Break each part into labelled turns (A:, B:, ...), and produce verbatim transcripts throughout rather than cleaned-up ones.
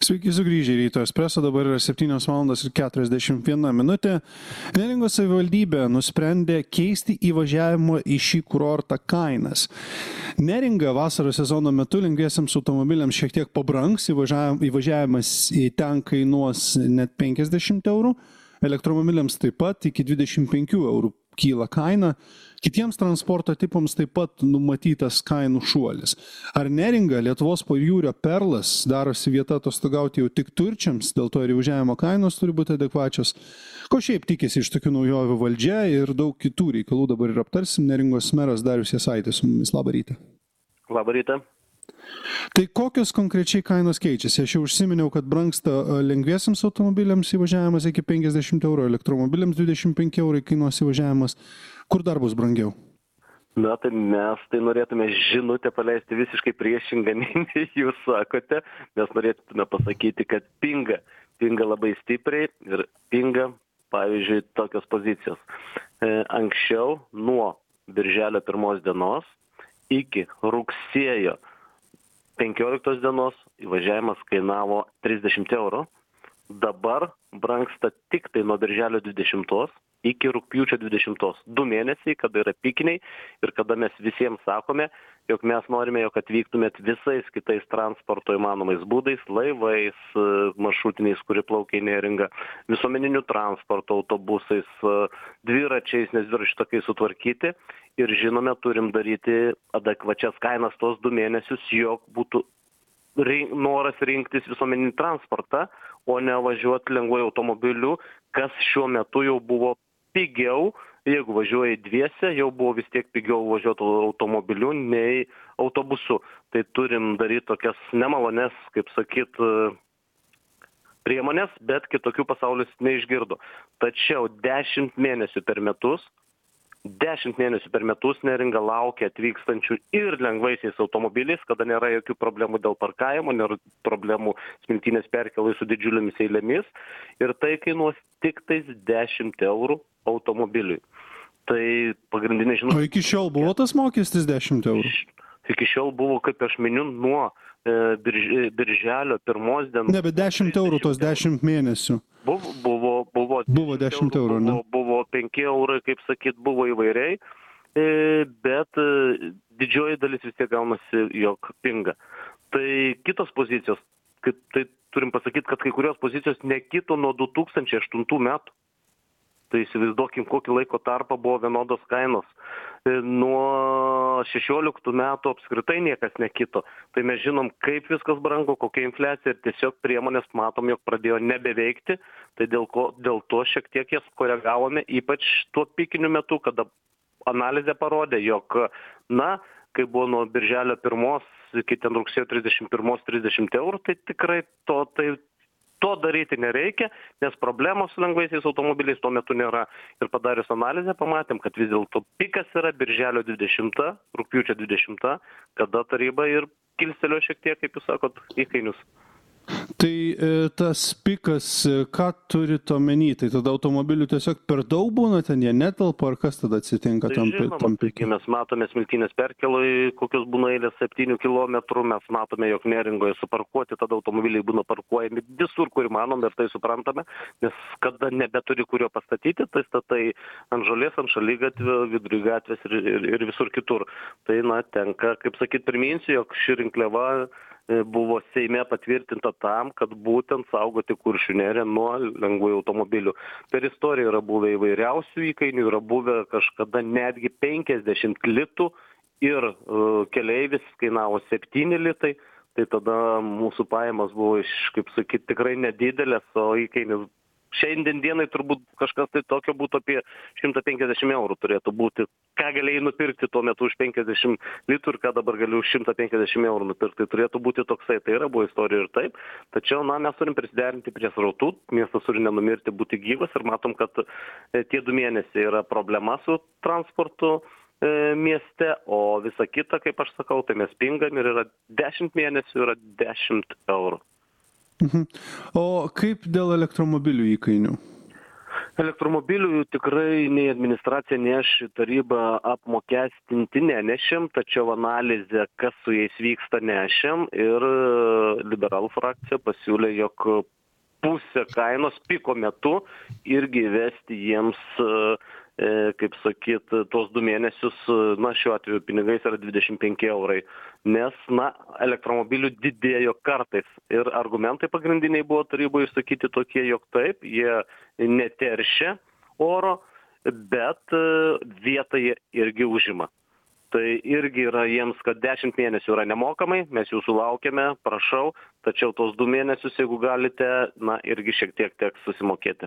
A: Sveiki sugrįžę į Ryto Espresso, dabar yra septynios valandos ir keturiasdešimt viena minutė. Neringos savivaldybė nusprendė keisti įvažiavimo į šį kurortą kainas. Neringa vasaros sezono metu lengviesiems automobiliams šiek tiek pabrangs, įvažiavimas į ten kainuos net penkiasdešimt eurų, elektromobiliams taip pat iki dvidešimt penkių eurų kyla kaina. Kitiems transporto tipams taip pat numatytas kainų šuolis. Ar Neringa, Lietuvos pajūrio perlas, darosi vieta atostogauti jau tik turčiams, dėl to ir įvažiavimo kainos turi būti adekvačios? Ko šiaip tikisi iš tokių naujovių valdžia ir daug kitų reikalų dabar ir aptarsim. Neringos meras Darius Jasaitis su mumis. Labą rytą.
B: Labą rytą.
A: Tai kokios konkrečiai kainos keičiasi? Aš jau užsiminiau, kad brangsta lengviesiams automobiliams įvažiavimas iki penkiasdešimt eurų, elektromobiliams dvidešimt penki eurai kainuos įvažiavimas. Kur dar bus brangiau?
B: Na, tai mes tai norėtume žinutę paleisti visiškai priešingą, nei jūs sakote. Mes norėtume pasakyti, kad pinga. Pinga labai stipriai ir pinga, pavyzdžiui, tokios pozicijos. E, anksčiau nuo birželio pirmos dienos iki rugsėjo penkioliktos dienos įvažiavimas kainavo trisdešimt eurų. Dabar brangsta tik tai nuo birželio dvidešimtos iki rugpjūčio dvidešimtos. Du mėnesiai, kada yra pikiniai ir kada mes visiems sakome, jog mes norime, jog atvyktumėt visais kitais transporto įmanomais būdais, laivais, maršrutiniais, kurie plaukia į Neringą, visuomeniniu transporto autobusais, dviračiais, nes dviračių takai sutvarkyti. Ir žinome, turim daryti adekvačias kainas tos du mėnesius, jog būtų rink, noras rinktis visuomeninį transportą, o ne važiuoti lengvuoju automobiliu, kas šiuo metu jau buvo pigiau. Jeigu važiuoji dviese, jau buvo vis tiek pigiau važiuoti automobiliu nei autobusu. Tai turim daryti tokias nemalonės, kaip sakyt, priemonės, bet kitokių pasaulis neišgirdo. Tačiau dešimt mėnesių per metus Dešimt mėnesių per metus Neringa laukia atvykstančių ir lengvaisiais automobiliais, kada nėra jokių problemų dėl parkavimo, nėra problemų smiltynės perkėlai su didžiulėmis eilėmis. Ir tai kainuos tik tais dešimt eurų automobiliui. Tai pagrindinė žinutė.
A: O iki šiol buvo tas mokestis dešimt eurų?
B: Iki šiol buvo, kaip aš miniu, nuo e, birž, birželio pirmos dienos.
A: Ne, bet dešimt eurų tos dešimt mėnesių.
B: Buvo, buvo, buvo,
A: buvo dešimt eurų, ne?
B: Buvo, buvo penki eurai, kaip sakyt, buvo įvairiai, bet didžioji dalis vis tiek gaunasi, jog pinga. Tai kitos pozicijos, kaip, tai turim pasakyti, kad kai kurios pozicijos nekito nuo du tūkstančiai aštuntų metų. Tai įsivaizduokim, kokį laiko tarpą buvo vienodos kainos. Nuo šešioliktų metų apskritai niekas nekito. Tai mes žinom, kaip viskas brango, kokia infliacija ir tiesiog priemonės matom, jog pradėjo nebeveikti. Tai dėl, ko, dėl to šiek tiek jas koregavome, ypač tuo pikiniu metu, kada analizė parodė, jog, na, kai buvo nuo birželio pirmos iki ten rugsėjo trisdešimt pirmos trisdešimt eurų, tai tikrai to tai To daryti nereikia, nes problemos su lengvaisiais automobiliais tuo metu nėra. Ir padarius analizę pamatėm, kad vis dėlto pikas yra birželio dvidešimta, rugpjūčio dvidešimta, kada taryba ir kilstelėjo šiek tiek, kaip jūs sakot, įkainius.
A: Tai e, tas pikas, ką turit omeny? Tai tada automobilių tiesiog per daug būna, ten jie netelpa, ar kas tada atsitinka
B: tai
A: tam,
B: žinoma,
A: tam pikui?
B: Mes matome smiltynės perkėloj, kokios būna eilės septynių kilometrų, mes matome, jog Neringoje suparkuoti, tada automobiliai būna parkuojami visur, kur įmanom, ir tai suprantame, nes kada nebeturi kurio pastatyti, tai statai ant žolės, ant šaligatvio, vidury gatvės ir, ir, ir visur kitur. Tai, na, tenka, kaip sakyt, priminsiu, jog ši rinkliava buvo Seime patvirtinta tam, kad būtent saugoti Kuršių neriją nuo lengvųjų automobilių. Per istoriją yra buvę įvairiausių įkainių, yra buvę kažkada netgi penkiasdešimt litų ir uh, keleivis kainavo septyni litai, tai tada mūsų pajamos buvo iš, kaip sakyt, tikrai nedidelės, o įkainis šiandien dienai turbūt kažkas tai tokio būtų apie šimtą penkiasdešimt eurų turėtų būti. Ką galėjai nupirkti tuo metu už penkiasdešimt litų ir ką dabar galiu už šimtą penkiasdešimt eurų nupirkti. Tai turėtų būti toksai, tai yra buvo istorija ir taip. Tačiau, na, mes turim prisiderinti prie srautų, miestas turi nenumirti, būti gyvas ir matom, kad e, tie du mėnesiai yra problema su transportu e, mieste, o visa kita, kaip aš sakau, tai mes pingam ir yra dešimt mėnesių, yra dešimt eurų.
A: Mhm. O kaip dėl elektromobilių įkainių?
B: Elektromobilių tikrai nei administracija, nei aš į tarybą apmokestinti nenešėm, tačiau analizę, kas su jais vyksta, nešėm ir liberalų frakcija pasiūlė, jog pusę kainos piko metu irgi įvesti jiems, kaip sakyt, tos du mėnesius, na šiuo atveju pinigais yra dvidešimt penki eurai, nes, na, elektromobilių didėjo kartais ir argumentai pagrindiniai buvo taryboje išsakyti tokie, jog taip, jie neteršia oro, bet vietą jie irgi užima. Tai irgi yra jiems, kad dešimt mėnesių yra nemokamai, mes jūsų laukiame, prašau, tačiau tos du mėnesius, jeigu galite, na, irgi šiek tiek teks susimokėti.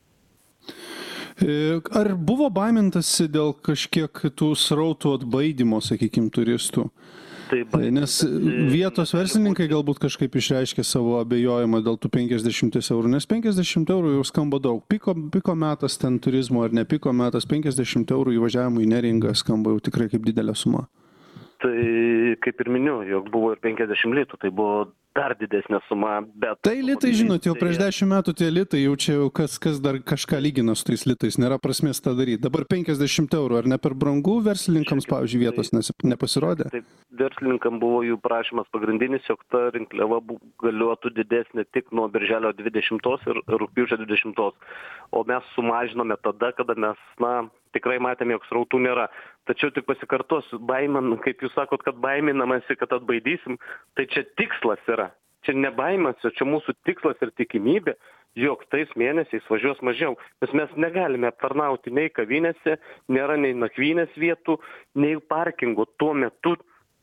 A: Ar buvo baimintasi dėl kažkiek tų srautų atbaidymo, sakykime, turistų?
B: Tai
A: Nes vietos verslininkai galbūt kažkaip išreiškė savo abejojimą dėl tų penkiasdešimt eurų, nes penkiasdešimt eurų jau skamba daug. Piko, piko metas ten turizmo ar ne piko metas, penkiasdešimt eurų įvažiavimui į Neringą skamba jau tikrai kaip didelė suma.
B: Tai kaip ir miniu, jog buvo ir penkiasdešimt litų, tai buvo dar didesnė suma, bet...
A: Tai litai, žinot, jau prieš dešimt metų tie litai, jau čia jau kas, kas dar kažką lygina su tais litais, nėra prasmės tą daryti. Dabar penkiasdešimt eurų, ar ne per brangu verslininkams, pavyzdžiui, vietos nepasirodė?
B: Taip, verslininkam buvo jų prašymas pagrindinis, jog ta rinkliava galiotų didesnė tik nuo birželio dvidešimtos ir rugpjūčio dvidešimtos. O mes sumažinome tada, kada mes, na, tikrai matėme, jog srautų nėra. Tačiau tik pasikartosiu, baimin, kaip jūs sakot, kad baiminamasi, kad atbaidysim, tai čia tikslas yra. Čia ne baimas, čia mūsų tikslas ir tikimybė, jog tais mėnesiais važiuos mažiau. Nes mes negalime aptarnauti nei kavinėse, nėra nei nakvynės vietų, nei parkingų tuo metu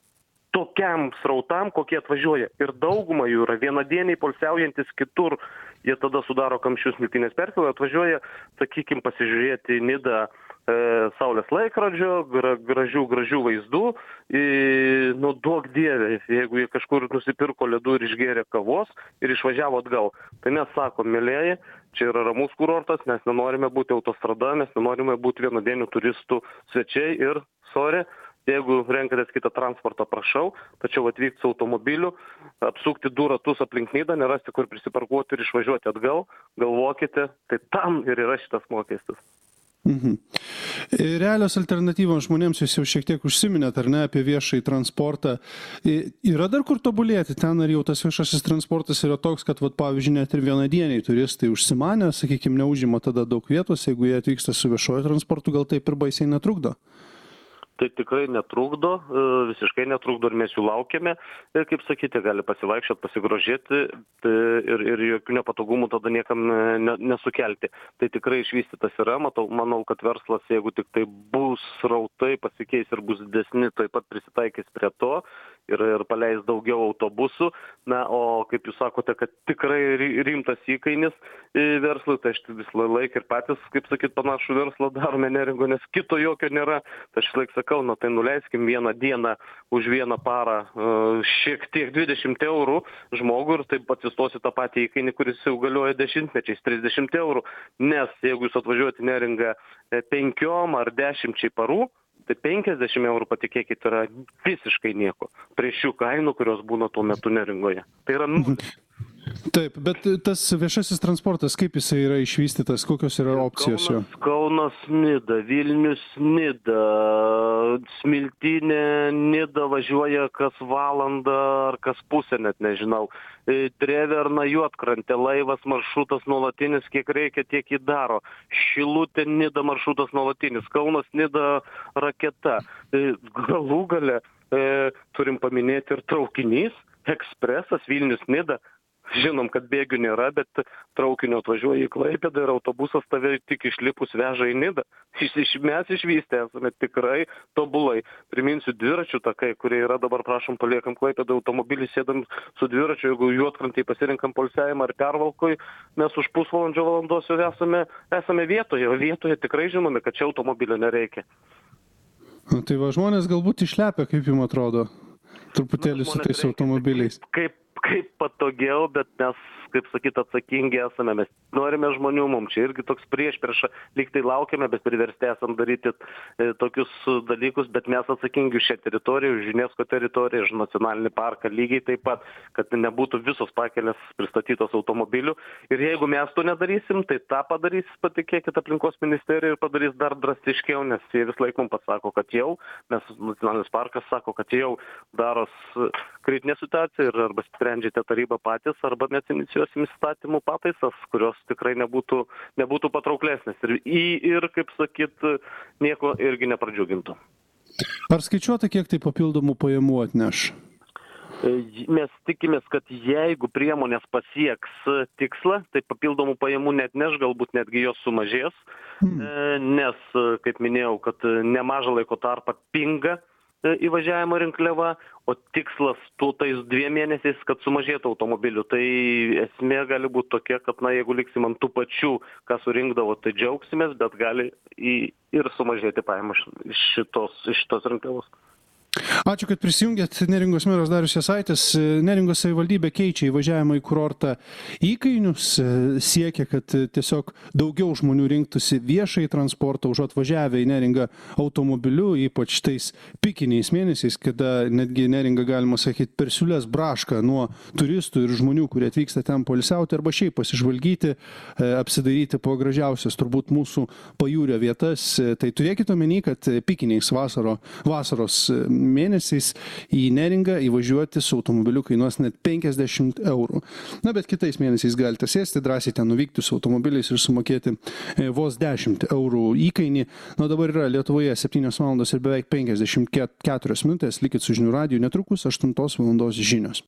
B: tokiam srautam, kokie atvažiuoja. Ir dauguma jų yra vienadieniai polsiaujantis kitur. Jie tada sudaro kamščius Smiltynės perkėloje, atvažiuoja, sakykim, pasižiūrėti Nidą e, saulės laikrodžio, gra, gražių, gražių vaizdų. E, nu, duok dieve, jeigu jie kažkur nusipirko ledų ir išgėrė kavos ir išvažiavo atgal. Tai mes sakom, mėlėjai, čia yra ramus kurortas, mes nenorime būti autostrada, mes nenorime būti vienadienių turistų svečiai ir, sorry, jeigu renkatės kitą transportą, prašau, tačiau atvykti su automobiliu, apsukti du ratus aplink Nidą, nerasti kur prisiparkuoti ir išvažiuoti atgal, galvokite, tai tam ir yra šitas mokestis.
A: Mhm. Realios alternatyvos žmonėms, jūs jau šiek tiek užsiminėt, ar ne, apie viešąjį transportą. Yra dar kur tobulėti ten, ar jau tas viešasis transportas yra toks, kad, vat, pavyzdžiui, net ir vienadieniai turistai užsimanę, sakykime, neužima tada daug vietos, jeigu jie atvyksta su viešuoju transportu, gal taip ir baisiai netrukdo?
B: Tai tikrai netrukdo, visiškai netrukdo ir mes jų laukiame. Ir, kaip sakyti, gali pasivaikščioti, pasigrožėti ir, ir jokių nepatogumų tada niekam ne, nesukelti. Tai tikrai išvystytas yra, matau, manau, kad verslas, jeigu tik tai bus srautai, pasikeis ir bus didesni, taip pat prisitaikys prie to ir, ir paleis daugiau autobusų. Na, o kaip jūs sakote, kad tikrai rimtas įkainis verslui, tai aš vis laik ir patys, kaip sakyt, panašų verslą darome Neringo, nes kito jokio nėra. Tai aš laik sakau, na tai nuleiskim vieną dieną už vieną parą šiek tiek dvidešimt eurų žmogų ir taip atsistosi tą patį įkainį, kuris jau galioja dešimtmečiais, trisdešimt eurų. Nes jeigu jūs atvažiuojate Neringą penkiom ar dešimčiai parų, tai penkiasdešimt eurų, patikėkit, yra visiškai nieko prie šių kainų, kurios būna tuo metu Neringoje. Tai yra nulis.
A: Taip, bet tas viešasis transportas, kaip jisai yra išvystytas, kokios yra opcijos jo?
B: Kaunas, Kaunas Nida, Vilnius Nida, Smiltynė Nida važiuoja kas valandą ar kas pusę, net nežinau. Dreverna Juodkrantė, laivas maršrutas nuolatinis, kiek reikia, tiek jį daro. Šilutė Nida maršrutas nuolatinis, Kaunas Nida raketa. Galų gale e, turim paminėti ir traukinys, ekspresas Vilnius Nida. Žinom, kad bėgių nėra, bet traukinio atvažiuoja į Klaipėdą ir autobusas tave tik išlipus veža į Nidą. Mes išvystę esame tikrai tobulai. Priminsiu dviračių takai, kurie yra dabar, prašom, paliekam Klaipėdą automobilį, sėdam su dviračiu, jeigu Juodkrantėj pasirinkam poilsiavimą ar Pervalkoj, mes už pusvalandžio valandos jau esame, esame vietoje, o vietoje tikrai žinome, kad čia automobilio nereikia.
A: Tai va, žmonės galbūt išlepia, kaip jums atrodo? Truputėlį su tais automobiliais.
B: Kaip, kaip kaip patogiau, bet mes, kaip sakyt, atsakingi esame, mes norime žmonių, mums čia irgi toks priešprieša, lyg tai laukiame, bet priversti esam daryti e, tokius dalykus, bet mes atsakingi už šią teritoriją, už UNESCO teritoriją, už nacionalinį parką lygiai taip pat, kad nebūtų visos pakelės pristatytos automobilių. Ir jeigu mes to nedarysim, tai tą padarys, patikėkit, aplinkos ministerija ir padarys dar drastiškiau, nes jie vis laik mums pasako, kad jau, mes nacionalinis parkas sako, kad jau daros kritinė situacija ir arba sprendžiate tarybą patys, arba mes inicijuosim įstatymų pataisas, kurios tikrai nebūtų, nebūtų patrauklesnės ir, ir, kaip sakyt, nieko irgi nepradžiugintų.
A: Ar skaičiuota, kiek tai papildomų pajamų atneš?
B: Mes tikimės, kad jeigu priemonės pasieks tikslą, tai papildomų pajamų net neš, galbūt netgi jos sumažės, hmm. nes, kaip minėjau, kad nemažą laiko tarpą pinga įvažiavimo rinkliava, o tikslas tų tais dviem mėnesiais, kad sumažėtų automobilių. Tai esmė gali būti tokia, kad na, jeigu liksim ant tų pačių, ką surinkdavo, tai džiaugsimės, bet gali ir sumažėti pajamos iš šitos, iš šitos rinkliavos.
A: Ačiū, kad prisijungėt. Neringos meras Darius Jasaitis. Neringos savivaldybė keičia įvažiavimą į kurortą įkainius, siekia, kad tiesiog daugiau žmonių rinktųsi viešai transportą, užuot važiavę į Neringą automobiliu, ypač tais pikiniais mėnesiais, kada netgi Neringa, galima sakyti, per siūles braška nuo turistų ir žmonių, kurie atvyksta ten poilsiauti arba šiaip pasižvalgyti, apsidairyti po gražiausias turbūt mūsų pajūrio vietas. Tai turėkite omeny, kad pikiniais vasaro, vasaros mėnesiais į Neringą įvažiuoti su automobiliu kainuos net penkiasdešimt eurų. Na, bet kitais mėnesiais galite sėsti, drąsiai ten nuvykti su automobiliais ir sumokėti vos dešimt eurų įkainį. Na, dabar yra Lietuvoje septynios valandos ir beveik penkiasdešimt keturios minutės. Likit su žinių radiju, netrukus aštuntos valandos žinios.